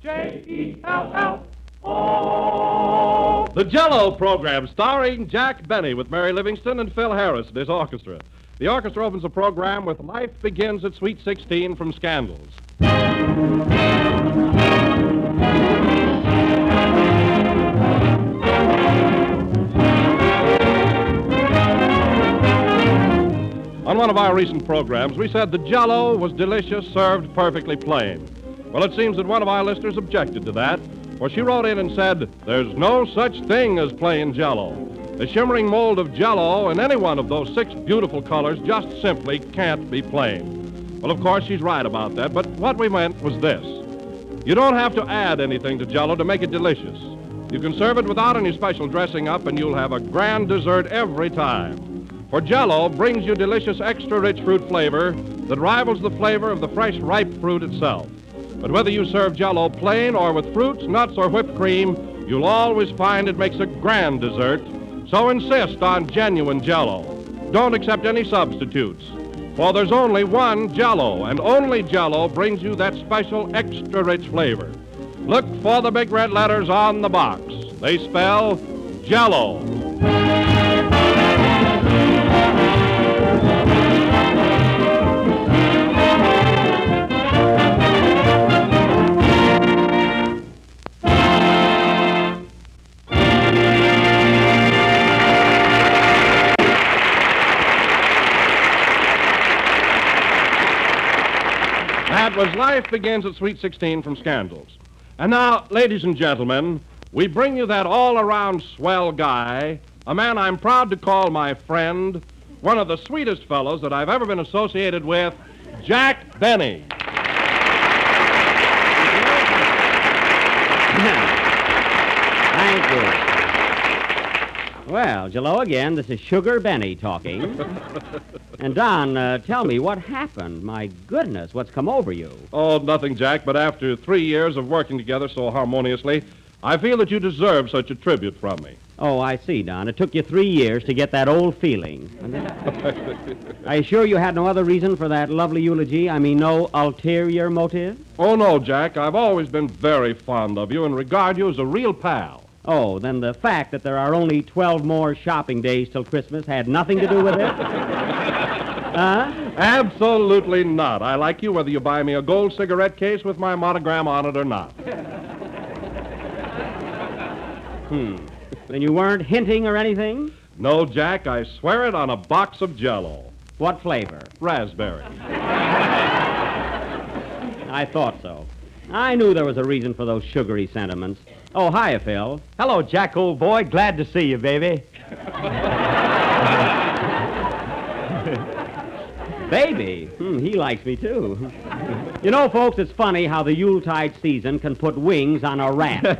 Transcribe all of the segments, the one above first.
J-E-L-L-O. The Jell-O program, starring Jack Benny with Mary Livingston and Phil Harris and his orchestra. The orchestra opens the program with Life Begins at Sweet 16 from Scandals. On one of our recent programs, we said the Jell-O was delicious, served perfectly plain. Well, it seems that one of our listeners objected to that, for she wrote in and said, "There's no such thing as plain Jell-O. The shimmering mold of Jell-O in any one of those 6 beautiful colors just simply can't be plain." Well, of course, she's right about that, but what we meant was this. You don't have to add anything to Jell-O to make it delicious. You can serve it without any special dressing up, and you'll have a grand dessert every time. For Jell-O brings you delicious extra-rich fruit flavor that rivals the flavor of the fresh, ripe fruit itself. But whether you serve Jell-O plain or with fruits, nuts, or whipped cream, you'll always find it makes a grand dessert. So insist on genuine Jell-O. Don't accept any substitutes. For there's only one Jell-O, and only Jell-O brings you that special extra-rich flavor. Look for the big red letters on the box. They spell Jell-O. That was Life Begins at Sweet 16 from Scandals. And now, ladies and gentlemen, we bring you that all-around swell guy, a man I'm proud to call my friend, one of the sweetest fellows that I've ever been associated with, Jack Benny. Thank you. Well, Jell-O again. This is Sugar Benny talking. And, Don, tell me, what happened? My goodness, what's come over you? Oh, nothing, Jack, but after 3 years of working together so harmoniously, I feel that you deserve such a tribute from me. Oh, I see, Don. It took you 3 years to get that old feeling. Are you sure you had no other reason for that lovely eulogy? I mean, no ulterior motive? Oh, no, Jack. I've always been very fond of you and regard you as a real pal. Oh, then the fact that there are only 12 more shopping days till Christmas had nothing to do with it? Huh? Absolutely not. I like you whether you buy me a gold cigarette case with my monogram on it or not. Then you weren't hinting or anything? No, Jack, I swear it on a box of Jell-O. What flavor? Raspberry. I thought so. I knew there was a reason for those sugary sentiments. Oh, hiya, Phil. Hello, Jack, old boy. Glad to see you, baby. Baby? He likes me, too. You know, folks, it's funny how the Yuletide season can put wings on a rat.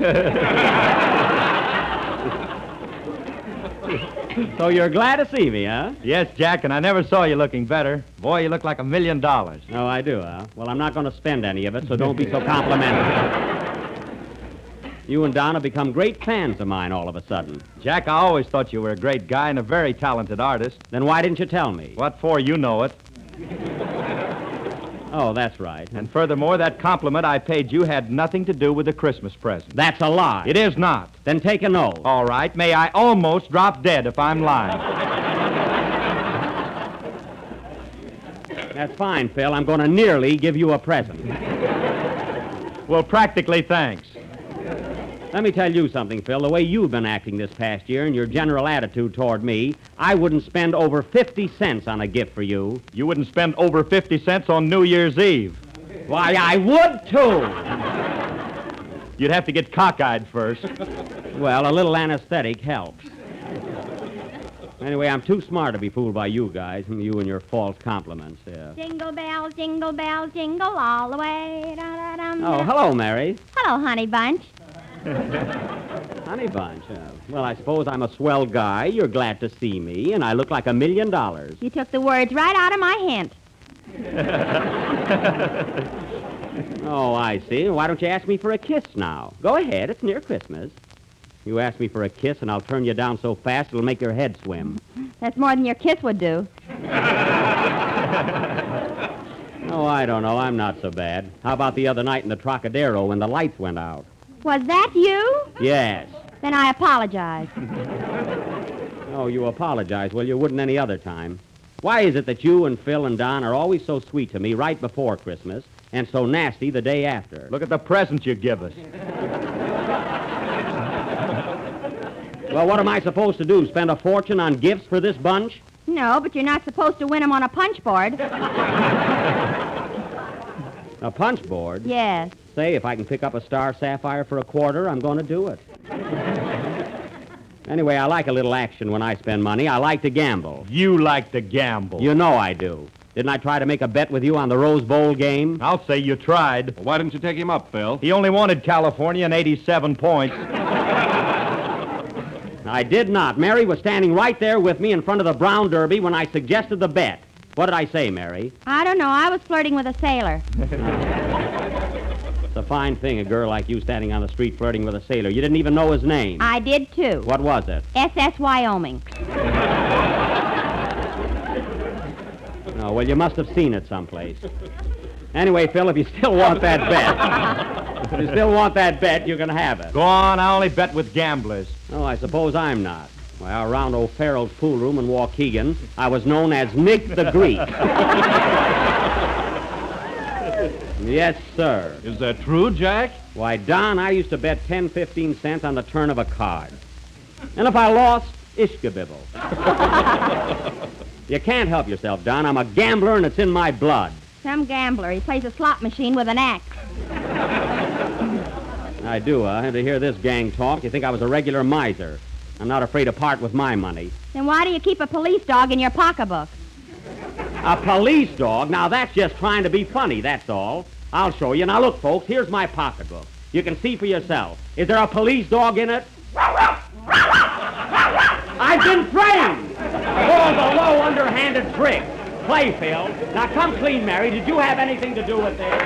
So you're glad to see me, huh? Yes, Jack, and I never saw you looking better. Boy, you look like $1 million. Oh, I do, huh? Well, I'm not going to spend any of it, so don't be so complimentary. You and Don have become great fans of mine all of a sudden. Jack, I always thought you were a great guy and a very talented artist. Then why didn't you tell me? What for? You know it. Oh, that's right. And furthermore, that compliment I paid you had nothing to do with the Christmas present. That's a lie. It is not. Then take an oath. All right. May I almost drop dead if I'm lying. That's fine, Phil. I'm going to nearly give you a present. Well, practically, thanks. Let me tell you something, Phil. The way you've been acting this past year and your general attitude toward me, I wouldn't spend over 50 cents on a gift for you. You wouldn't spend over 50 cents on New Year's Eve. Why, I would, too. You'd have to get cockeyed first. Well, a little anesthetic helps. Anyway, I'm too smart to be fooled by you guys, you and your false compliments. Yeah. Jingle bells, jingle all the way. Da-da-dum. Oh, hello, Mary. Hello, Honey Bunch. Honey Bunch. Well, I suppose I'm a swell guy. You're glad to see me, and I look like $1 million. You took the words right out of my hint. Oh, I see. Why don't you ask me for a kiss now? Go ahead. It's near Christmas. You ask me for a kiss, and I'll turn you down so fast it'll make your head swim. That's more than your kiss would do. Oh, I don't know. I'm not so bad. How about the other night in the Trocadero when the lights went out? Was that you? Yes. Then I apologize. Oh, you apologize. Well, you wouldn't any other time. Why is it that you and Phil and Don are always so sweet to me right before Christmas and so nasty the day after? Look at the presents you give us. Well, what am I supposed to do? Spend a fortune on gifts for this bunch? No, but you're not supposed to win them on a punch board. A punch board? Yes. Say, if I can pick up a star sapphire for $25, I'm going to do it. Anyway, I like a little action when I spend money. I like to gamble. You like to gamble. You know I do. Didn't I try to make a bet with you on the Rose Bowl game? I'll say you tried. Well, why didn't you take him up, Phil? He only wanted California and 87 points. I did not. Mary was standing right there with me in front of the Brown Derby when I suggested the bet. What did I say, Mary? I don't know. I was flirting with a sailor. It's a fine thing, a girl like you standing on the street flirting with a sailor. You didn't even know his name. I did, too. What was it? SS Wyoming. Oh, well, you must have seen it someplace. Anyway, Phil, if you still want that bet, you can have it. Go on, I only bet with gamblers. Oh, I suppose I'm not. Well, around O'Farrell's pool room in Waukegan, I was known as Nick the Greek. Yes, sir. Is that true, Jack? Why, Don, I used to bet 10, 15 cents on the turn of a card. And if I lost, ishkabibble. You can't help yourself, Don. I'm a gambler, and it's in my blood. Some gambler. He plays a slot machine with an axe. I do, huh? To hear this gang talk, you think I was a regular miser. I'm not afraid to part with my money. Then why do you keep a police dog in your pocketbook? A police dog? Now, that's just trying to be funny, that's all. I'll show you. Now, look, folks, here's my pocketbook. You can see for yourself. Is there a police dog in it? I've been framed for the low, underhanded trick. Play, Phil. Now, come clean, Mary. Did you have anything to do with this?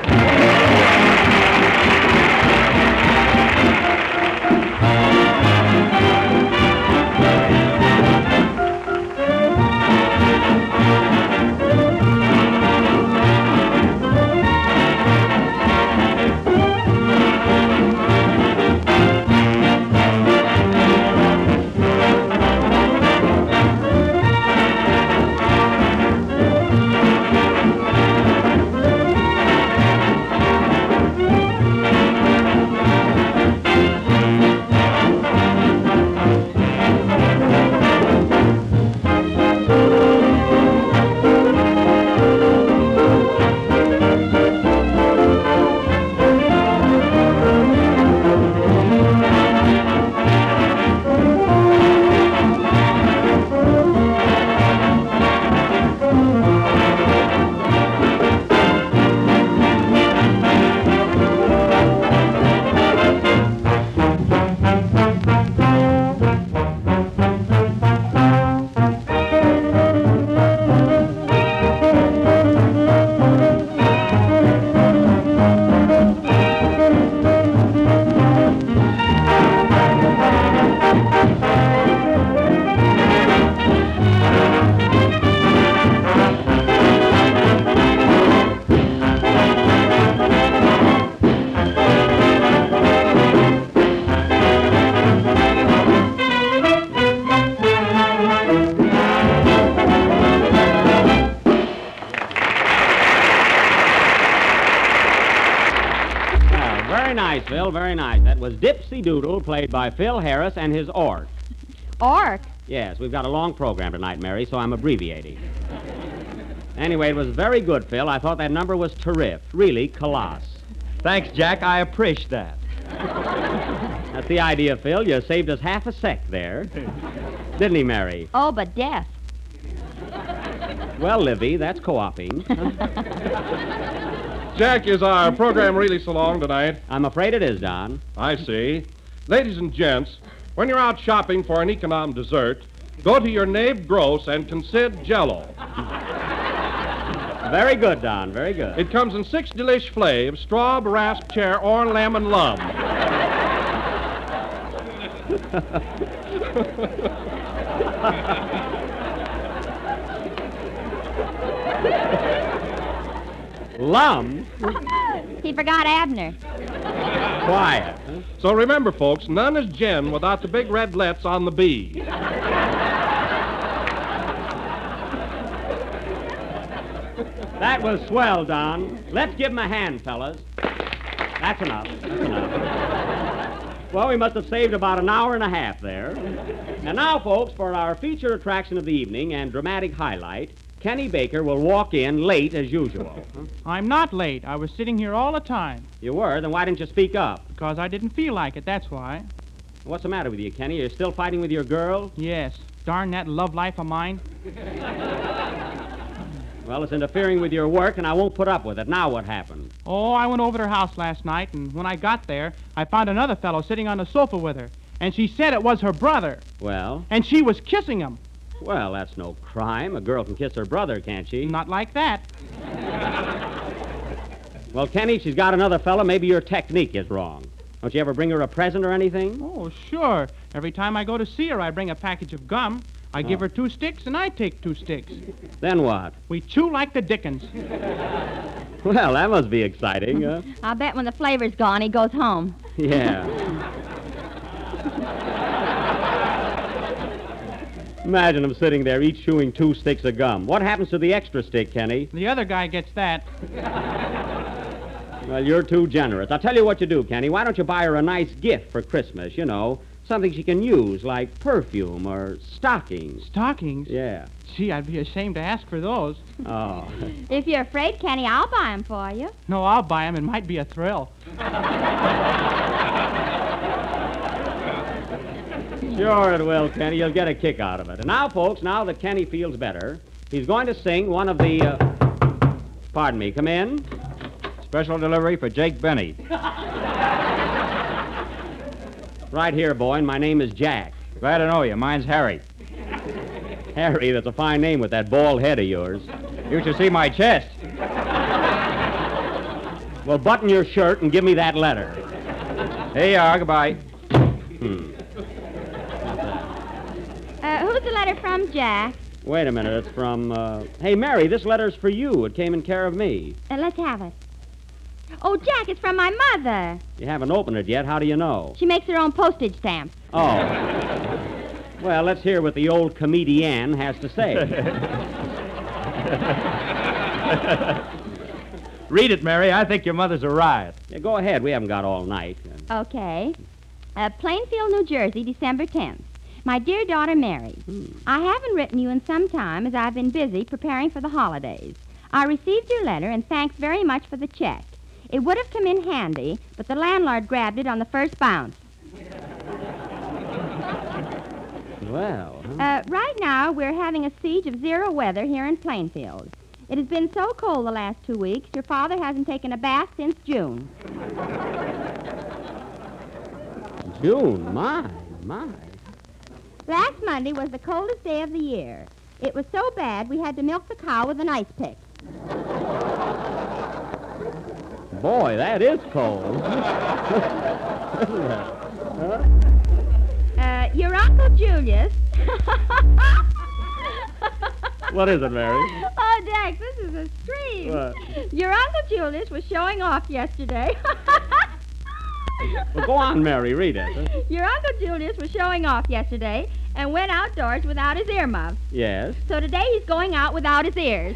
Phil, very nice. That was Dipsy Doodle, played by Phil Harris and his orc. Orc? Yes, we've got a long program tonight, Mary, so I'm abbreviating. Anyway, it was very good, Phil. I thought that number was terrific. Really, coloss. Thanks, Jack. I appreciate that. That's the idea, Phil. You saved us half a sec there. Didn't he, Mary? Oh, but death. Well, Livy, that's co-oping. Jack, is our program really so long tonight? I'm afraid it is, Don. I see. Ladies and gents, when you're out shopping for an econom dessert, go to your Nabe Gross and consider Jell-O. Very good, Don. Very good. It comes in 6 delish flavors: straw, rasp, cher, or lemon lum. Lums? He forgot Abner. Quiet. Huh? So remember, folks, none is gin without the big red lets on the B. That was swell, Don. Let's give him a hand, fellas. That's enough. That's enough. Well, we must have saved about an hour and a half there. And now, folks, for our feature attraction of the evening and dramatic highlight, Kenny Baker will walk in late as usual. I'm not late. I was sitting here all the time. You were? Then why didn't you speak up? Because I didn't feel like it, that's why. What's the matter with you, Kenny? You're still fighting with your girl? Yes. Darn that love life of mine. Well, it's interfering with your work, and I won't put up with it. Now what happened? Oh, I went over to her house last night, and when I got there, I found another fellow sitting on the sofa with her. And she said it was her brother. Well? And she was kissing him. Well, that's no crime. A girl can kiss her brother, can't she? Not like that. Well, Kenny, she's got another fella. Maybe your technique is wrong. Don't you ever bring her a present or anything? Oh, sure. Every time I go to see her, I bring a package of gum. I give her 2 sticks, and I take 2 sticks. Then what? We chew like the dickens. Well, that must be exciting. I'll bet when the flavor's gone, he goes home. Yeah. Imagine them sitting there, each chewing 2 sticks of gum. What happens to the extra stick, Kenny? The other guy gets that. Well, you're too generous. I'll tell you what you do, Kenny. Why don't you buy her a nice gift for Christmas, you know? Something she can use, like perfume or stockings. Stockings? Yeah. Gee, I'd be ashamed to ask for those. Oh. If you're afraid, Kenny, I'll buy 'em for you. No, I'll buy them. It might be a thrill. Sure it will, Kenny. You'll get a kick out of it. And now, folks, now that Kenny feels better, he's going to sing one of the, Pardon me, come in. Special delivery for Jake Benny. Right here, boy, and my name is Jack. Glad to know you. Mine's Harry. Harry, that's a fine name with that bald head of yours. You should see my chest. Well, button your shirt and give me that letter. Here you are. Goodbye. Who's the letter from, Jack? Wait a minute, it's from, Hey, Mary, this letter's for you. It came in care of me. Let's have it. Oh, Jack, it's from my mother. You haven't opened it yet. How do you know? She makes her own postage stamps. Oh. Well, let's hear what the old comedian has to say. Read it, Mary. I think your mother's a riot. Yeah, go ahead. We haven't got all night. Okay. Plainfield, New Jersey, December 10th. My dear daughter, Mary, I haven't written you in some time as I've been busy preparing for the holidays. I received your letter and thanks very much for the check. It would have come in handy, but the landlord grabbed it on the first bounce. Well, Right now, we're having a siege of 0 weather here in Plainfield. It has been so cold the last 2 weeks, your father hasn't taken a bath since June. June, my. Last Monday was the coldest day of the year. It was so bad we had to milk the cow with an ice pick. Boy, that is cold. Your Uncle Julius... What is it, Mary? Oh, Jack, this is a scream. What? Your Uncle Julius was showing off yesterday. Well, go on, Mary, read it. Your Uncle Julius was showing off yesterday and went outdoors without his earmuffs. Yes. So today he's going out without his ears.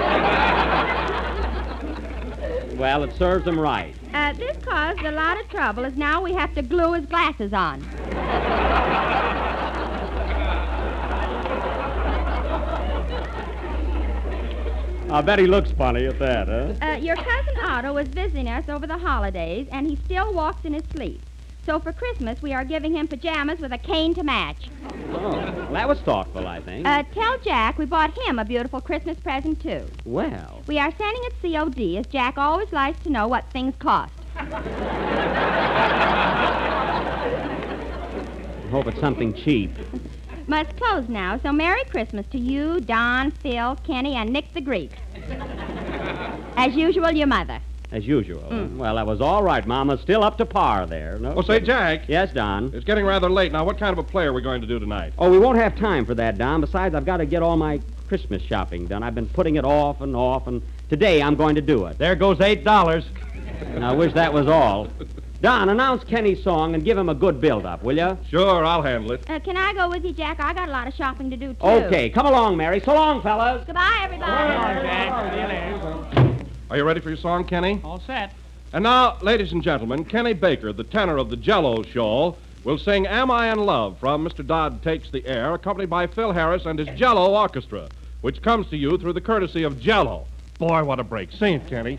Well, it serves him right. This caused a lot of trouble, as now we have to glue his glasses on. I bet he looks funny at that, huh? Your cousin Otto was visiting us over the holidays, and he still walks in his sleep. So for Christmas, we are giving him pajamas with a cane to match. Oh, well, that was thoughtful, I think. Tell Jack we bought him a beautiful Christmas present, too. Well. We are sending it COD, as Jack always likes to know what things cost. I hope it's something cheap. Must close now, so Merry Christmas to you, Don, Phil, Kenny, and Nick the Greek. As usual, your mother. As usual. Well, that was all right, Mama. Still up to par there. No? Oh, say, Jack. Yes, Don? It's getting rather late now. What kind of a play are we going to do tonight? Oh, we won't have time for that, Don. Besides, I've got to get all my Christmas shopping done. I've been putting it off, until Today I'm going to do it. There goes $8. And I wish that was all. Don, announce Kenny's song and give him a good build-up, will you? Sure, I'll handle it. Can I go with you, Jack? I got a lot of shopping to do, too. Okay, come along, Mary. So long, fellas. Goodbye, everybody. Are you ready for your song, Kenny? All set. And now, ladies and gentlemen, Kenny Baker, the tenor of the Jell-O Show, will sing Am I in Love from Mr. Dodd Takes the Air, accompanied by Phil Harris and his Jell-O Orchestra, which comes to you through the courtesy of Jell-O. Boy, what a break. Sing it, Kenny.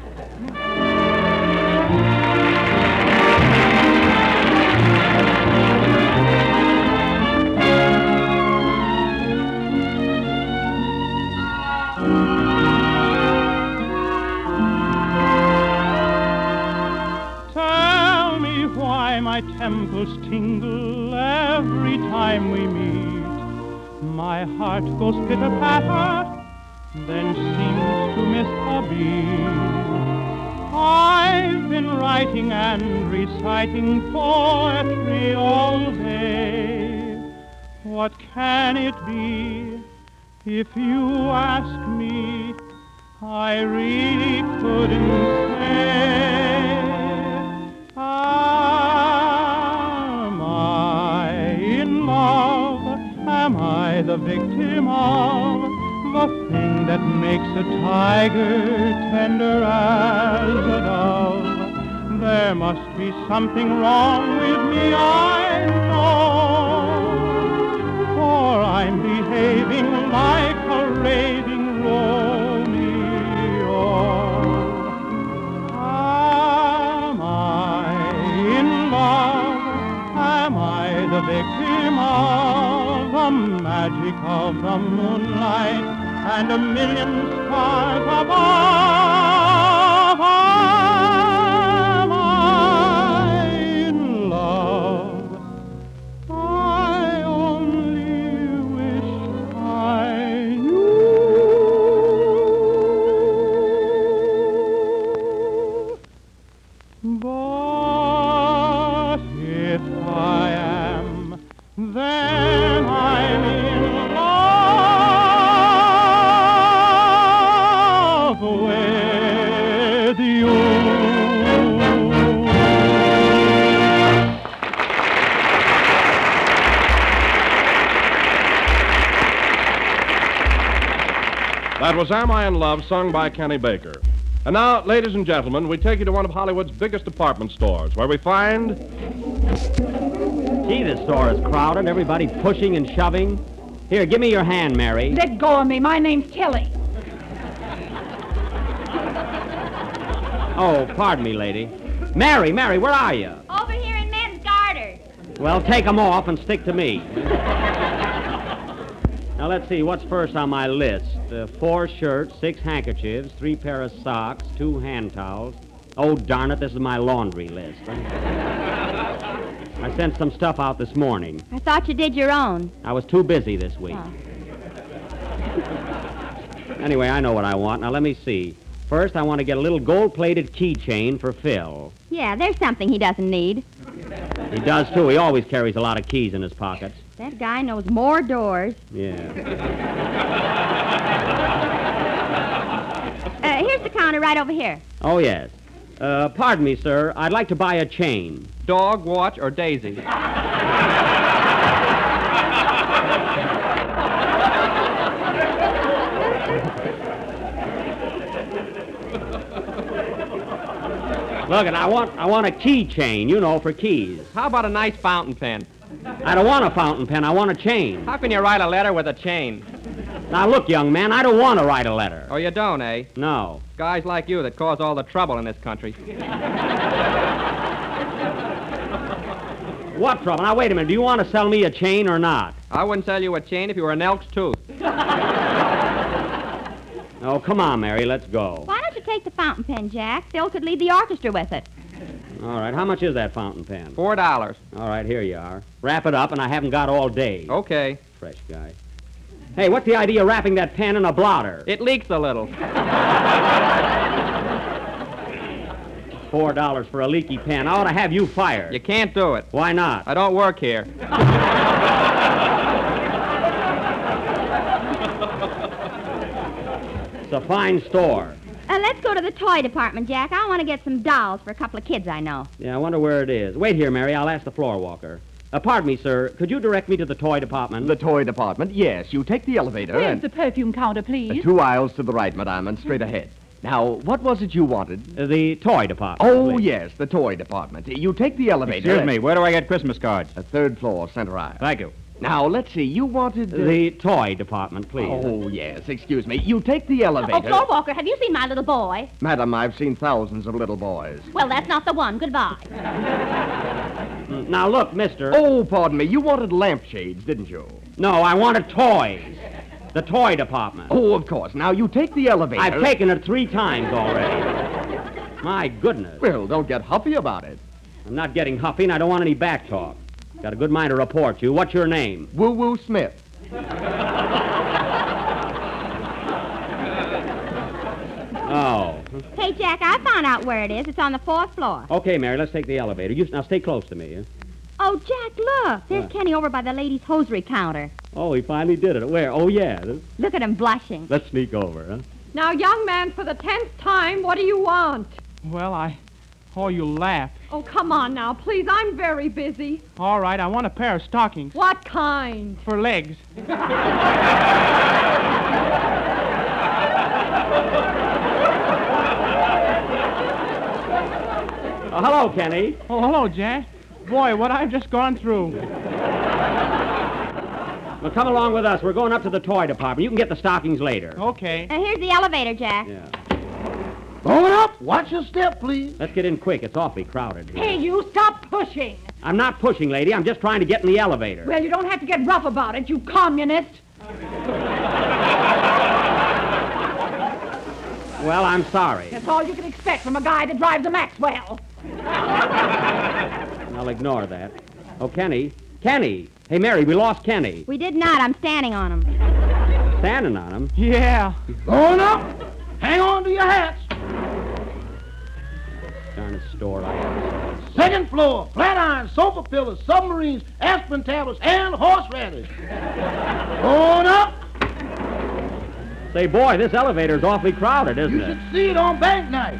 Tell me why my temples tingle every time we meet. My heart goes pitter-patter, then seems to miss a beat. I've been writing and reciting poetry all day. What can it be? If you ask me, I really couldn't say. Am I in love? Am I the victim of the thing that makes a tiger tender as a dove? There must be something wrong with me, I know, for I'm behaving like a raving Romeo. Am I in love? Am I the victim of the magic of the moonlight and a million stars above? Am I in love? I only wish I knew. But if I am, then I'm in love with you. That was Am I in Love, sung by Kenny Baker. And now, ladies and gentlemen, we take you to one of Hollywood's biggest department stores, where we find... Gee, this store is crowded. Everybody pushing and shoving. Here, give me your hand, Mary. Let go of me. My name's Tilly. Oh, pardon me, lady. Mary, where are you? Over here in men's garters. Well, take them off and stick to me. Now, let's see, what's first on my list? 4 shirts, 6 handkerchiefs, 3 pair of socks, 2 hand towels. Oh, darn it, this is my laundry list. I sent some stuff out this morning. I thought you did your own. I was too busy this week. Oh. Anyway, I know what I want. Now, let me see. First, I want to get a little gold-plated keychain for Phil. Yeah, there's something he doesn't need. He does, too. He always carries a lot of keys in his pockets. That guy knows more doors. Yeah. Here's the counter right over here. Oh, yes. Pardon me, sir. I'd like to buy a chain. Dog, watch, or Daisy? Look, and I want a key chain, you know, for keys. How about a nice fountain pen? I don't want a fountain pen. I want a chain. How can you write a letter with a chain? Now, look, young man, I don't want to write a letter. Oh, you don't, eh? No. Guys like you that cause all the trouble in this country. What trouble? Now, wait a minute. Do you want to sell me a chain or not? I wouldn't sell you a chain if you were an elk's tooth. Oh, come on, Mary. Let's go. Why don't you take the fountain pen, Jack? Phil could lead the orchestra with it. All right. How much is that fountain pen? $4. All right, here you are. Wrap it up, and I haven't got all day. Okay. Fresh guy. Hey, what's the idea of wrapping that pen in a blotter? It leaks a little. $4 for a leaky pen. I ought to have you fired. You can't do it. Why not? I don't work here. It's a fine store. Let's go to the toy department, Jack. I want to get some dolls for a couple of kids I know. Yeah, I wonder where it is. Wait here, Mary. I'll ask the floor walker. Pardon me, sir. Could you direct me to the toy department? The toy department? Yes. You take the elevator Where's and... the perfume counter, please? 2 aisles to the right, madame, and straight ahead. Now, what was it you wanted? The toy department. Oh, please. yes, the toy department. You take the elevator... Excuse me, where do I get Christmas cards? 3rd floor, center aisle. Thank you. Now, let's see, you wanted... The toy department, please. Oh, yes, excuse me. You take the elevator... Oh, floor walker, have you seen my little boy? Madam, I've seen thousands of little boys. Well, that's not the one. Goodbye. Now, look, mister. Oh, pardon me, you wanted lampshades, didn't you? No, I wanted toys. The toy department. Oh, of course. Now, you take the elevator... I've taken it 3 times already. My goodness. Well, don't get huffy about it. I'm not getting huffy, and I don't want any back talk. Got a good mind to report you. What's your name? Woo-Woo Smith. Oh. Hey, Jack, I found out where it is. It's on the 4th floor. Okay, Mary, let's take the elevator. Now, stay close to me. Oh, Jack, look. There's Kenny over by the ladies' hosiery counter. Oh, he finally did it. Where? Oh, yeah. Look at him blushing. Let's sneak over, huh? Now, young man, for the 10th time, what do you want? Well, Oh, you laugh. Oh, come on now, please. I'm very busy. All right, I want a pair of stockings. What kind? For legs. Hello, Kenny. Oh, hello, Jack. Boy, what I've just gone through. Well, come along with us. We're going up to the toy department. You can get the stockings later. Okay. Here's the elevator, Jack. Yeah. Going up. Watch your step, please. Let's get in quick. It's awfully crowded here. Hey, you stop pushing. I'm not pushing, lady. I'm just trying to get in the elevator. Well, you don't have to get rough about it, you communist. Well, I'm sorry. That's all you can expect from a guy that drives a Maxwell. I'll ignore that. Oh, Kenny. Kenny. Hey, Mary, we lost Kenny. We did not. I'm standing on him. Standing on him. Yeah. Going up. Hang on to your hats. Darn store I have. 2nd floor. Flat iron, sofa pillows, submarines, aspirin tablets, and horseradish. Going up. Say, boy, this elevator's awfully crowded, isn't You it? should see it on bank night.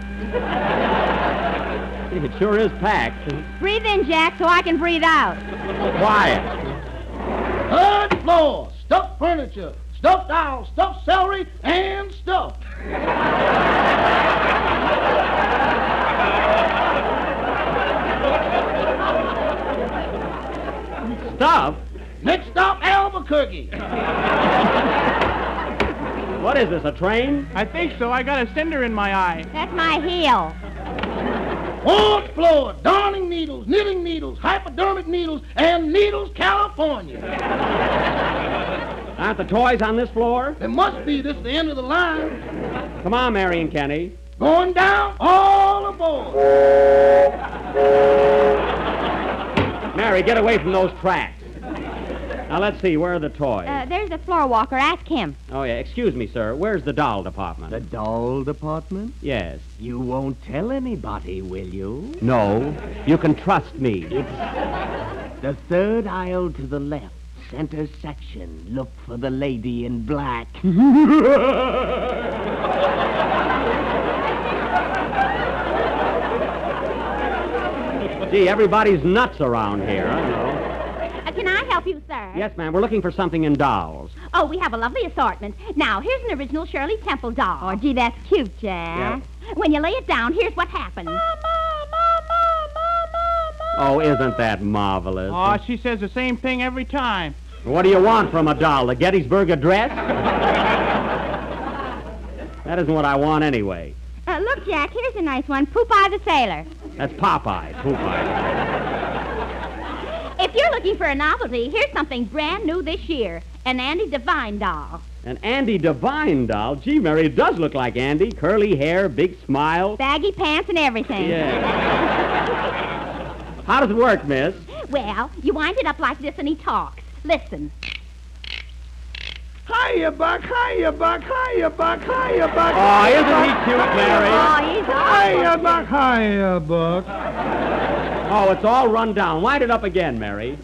It sure is packed. Breathe in, Jack, so I can breathe out. Quiet. 3rd floor. Stuffed furniture, stuffed owls, stuffed celery, and stuffed. Stuff? Next stop, Albuquerque. What is this, a train? I think so. I got a cinder in my eye. That's my heel. 4th floor. Darning needles, knitting needles, hypodermic needles, and Needles, California. Aren't the toys on this floor? There must be. This is the end of the line. Come on, Mary and Kenny. Going down, all aboard. Mary, get away from those tracks. Now, let's see. Where are the toys? There's the floor walker. Ask him. Oh, yeah. Excuse me, sir. Where's the doll department? The doll department? Yes. You won't tell anybody, will you? No. You can trust me. The 3rd aisle to the left, center section. Look for the lady in black. Gee, everybody's nuts around here. I know. Can I help you, sir? Yes, ma'am. We're looking for something in dolls. Oh, we have a lovely assortment. Now, here's an original Shirley Temple doll. Oh, gee, that's cute, Jack. When you lay it down, here's what happens. Oh, isn't that marvelous? Oh, she says the same thing every time. What do you want from a doll? The Gettysburg Address? That isn't what I want anyway. Look, Jack, here's a nice one. Popeye the Sailor. That's Popeye. Popeye. If you're looking for a novelty, here's something brand new this year. An Andy Devine doll. An Andy Devine doll? Gee, Mary, it does look like Andy. Curly hair, big smile. Baggy pants and everything. Yeah. How does it work, miss? Well, you wind it up like this and he talks. Listen. Hiya, Buck, hiya, Buck, hiya, Buck, hiya, Buck. Oh, isn't he cute, Mary? Oh, he's Hiya, Buck, hiya, Buck. Oh, it's all run down. Wind it up again, Mary.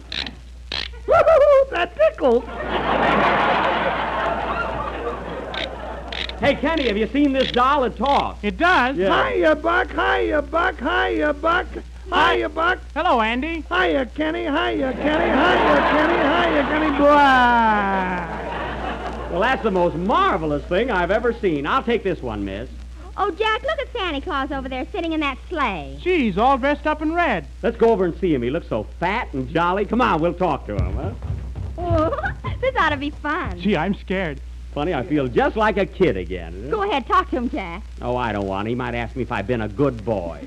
Woo-hoo-hoo, that tickles. Hey, Kenny, have you seen this doll that talks? It does? Yeah. Hiya, Buck. Hiya, Buck. Hiya, Buck. Hiya, Buck. Hello, Andy. Hiya, Kenny. Hiya, Kenny. Hiya, Kenny. Hiya, Kenny. Blah. Well, that's the most marvelous thing I've ever seen. I'll take this one, miss. Oh, Jack, look at Santa Claus over there sitting in that sleigh. Geez, all dressed up in red. Let's go over and see him. He looks so fat and jolly. Come on, we'll talk to him, huh? Oh, this ought to be fun. Gee, I'm scared. Funny, I feel just like a kid again. Go ahead, talk to him, Jack. Oh, I don't want. He might ask me if I've been a good boy.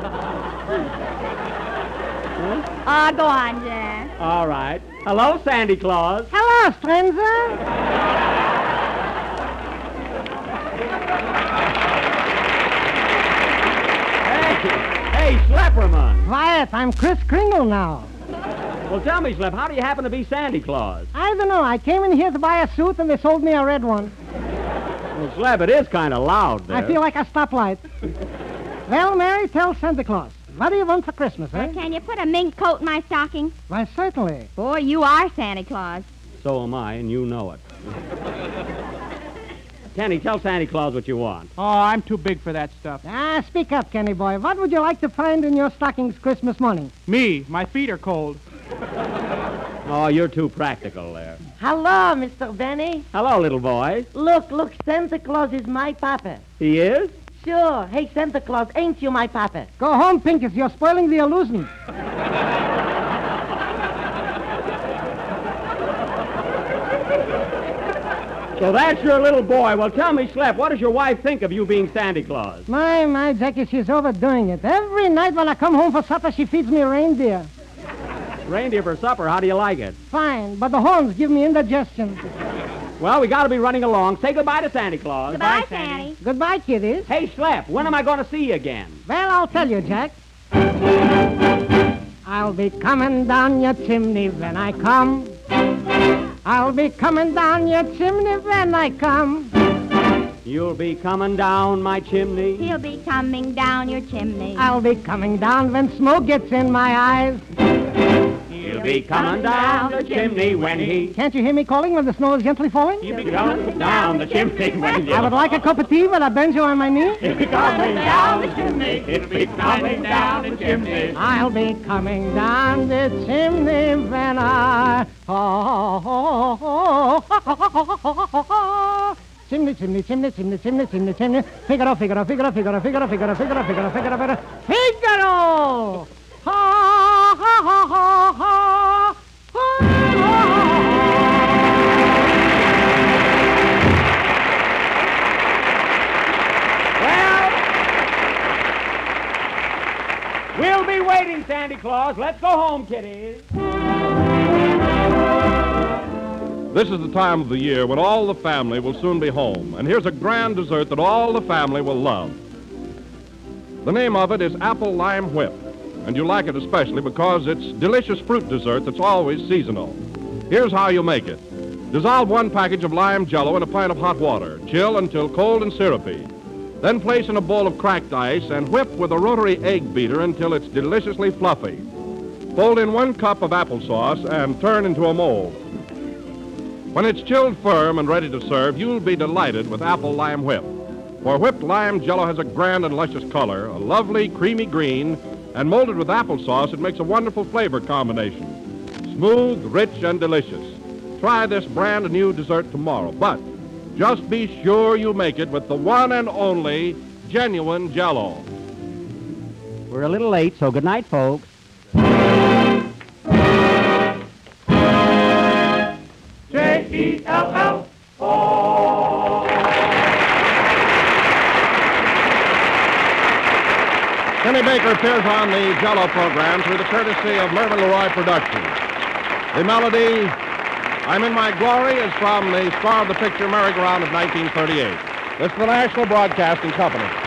Go on, Jack. All right. Hello, Sandy Claus. Hello, stranger. Hey, Schlepperman. Quiet, I'm Kris Kringle now. Well, tell me, Schlep, how do you happen to be Sandy Claus? I don't know. I came in here to buy a suit, and they sold me a red one. Well, Schlep, it is kind of loud there. I feel like a stoplight. Well, Mary, tell Santa Claus. What do you want for Christmas, eh? Can you put a mink coat in my stocking? Why, certainly. Boy, you are Santa Claus. So am I, and you know it. Kenny, tell Santa Claus what you want. Oh, I'm too big for that stuff. Speak up, Kenny boy. What would you like to find in your stockings Christmas morning? Me, my feet are cold. Oh, you're too practical there. Hello, Mr. Benny. Hello, little boy. Look, Santa Claus is my papa. He is? Sure. Hey, Santa Claus, ain't you my papa? Go home, Pincus. You're spoiling the illusion. So that's your little boy. Well, tell me, Schlep, what does your wife think of you being Santa Claus? My, Jackie, she's overdoing it. Every night when I come home for supper, she feeds me reindeer. Reindeer for supper, how do you like it? Fine, but the horns give me indigestion. Well, we got to be running along. Say goodbye to Santa Claus. Goodbye, Sandy. Goodbye, kiddies. Hey, Schlep, when am I going to see you again? Well, I'll tell you, Jack. I'll be coming down your chimney when I come. I'll be coming down your chimney when I come. You'll be coming down my chimney. He'll be coming down your chimney. I'll be coming down when smoke gets in my eyes. He'll be coming down the chimney when he... Can't you hear me calling when the snow is gently falling? He'll be coming down the chimney when he... I would like a cup of tea with a banjo on my knee. He'll be coming down the chimney. He'll be coming down the chimney. I'll be coming down the chimney when I... Chimney, chimney, chimney, chimney, chimney, chimney, chimney. Figaro, Figaro, Figaro, Figaro, Figaro, Figaro, Figaro, Figaro, Figaro, Figaro, Figaro! Ha, ha, ha, ha, ha, Well, we'll be waiting, Santa Claus. Let's go home, kiddies. This is the time of the year when all the family will soon be home, and here's a grand dessert that all the family will love. The name of it is Apple Lime Whip, and you like it especially because it's delicious fruit dessert that's always seasonal. Here's how you make it. Dissolve 1 package of lime jello in a pint of hot water. Chill until cold and syrupy. Then place in a bowl of cracked ice and whip with a rotary egg beater until it's deliciously fluffy. Fold in 1 cup of applesauce and turn into a mold. When it's chilled firm and ready to serve, you'll be delighted with Apple Lime Whip. For whipped lime jello has a grand and luscious color, a lovely creamy green, and molded with applesauce, it makes a wonderful flavor combination. Smooth, rich, and delicious. Try this brand new dessert tomorrow, but just be sure you make it with the one and only genuine Jell-O. We're a little late, so good night, folks. Jell-O. Kenny Baker appears on the Jell-O program through the courtesy of Mervyn LeRoy Productions. The melody, I'm in My Glory, is from the score of the picture Merry-Go-Round of 1938. This is the National Broadcasting Company.